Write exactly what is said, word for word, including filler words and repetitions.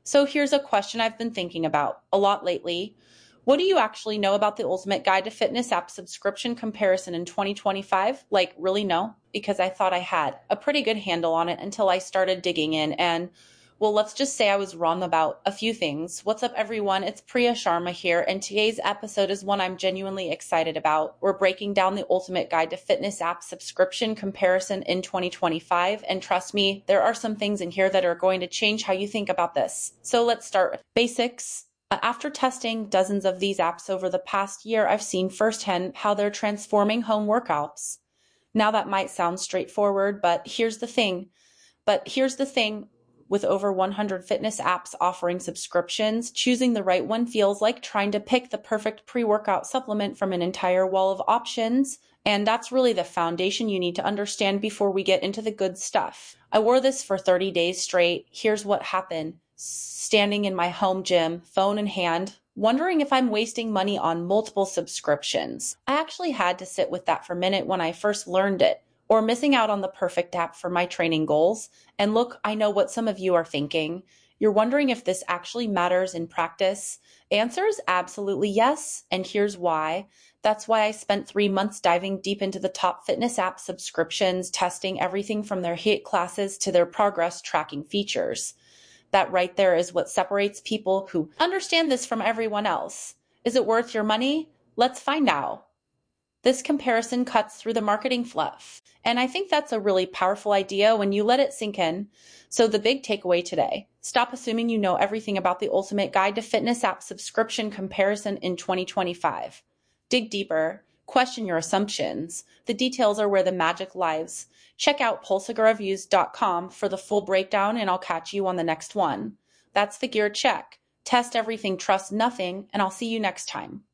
So here's a question I've been thinking about a lot lately. What do you actually know about the Ultimate Guide to Fitness app subscription comparison in twenty twenty-five? Like, really know? Because I thought I had a pretty good handle on it until I started digging in. And, well, let's just say I was wrong about a few things. What's up, everyone? It's Priya Sharma here, and today's episode is one I'm genuinely excited about. We're breaking down the Ultimate Guide to Fitness app subscription comparison in twenty twenty-five. And trust me, there are some things in here that are going to change how you think about this. So let's start with basics. Uh, After testing dozens of these apps over the past year, I've seen firsthand how they're transforming home workouts. Now that might sound straightforward, but here's the thing. But here's the thing. With over one hundred fitness apps offering subscriptions, choosing the right one feels like trying to pick the perfect pre-workout supplement from an entire wall of options. And that's really the foundation you need to understand before we get into the good stuff. I wore this for thirty days straight. Here's what happened. Standing in my home gym, phone in hand, wondering if I'm wasting money on multiple subscriptions. I actually had to sit with that for a minute when I first learned it, or missing out on the perfect app for my training goals. And look, I know what some of you are thinking. You're wondering if this actually matters in practice. Answer is absolutely yes, and here's why. That's why I spent three months diving deep into the top fitness app subscriptions, testing everything from their HIIT classes to their progress tracking features. That right there is what separates people who understand this from everyone else. Is it worth your money? Let's find out. This comparison cuts through the marketing fluff. And I think that's a really powerful idea when you let it sink in. So the big takeaway today, stop assuming you know everything about the Ultimate Guide to Fitness app subscription comparison in twenty twenty-five. Dig deeper, question your assumptions. The details are where the magic lies. Check out pulsiga reviews dot com for the full breakdown, and I'll catch you on the next one. That's the gear check. Test everything, trust nothing, and I'll see you next time.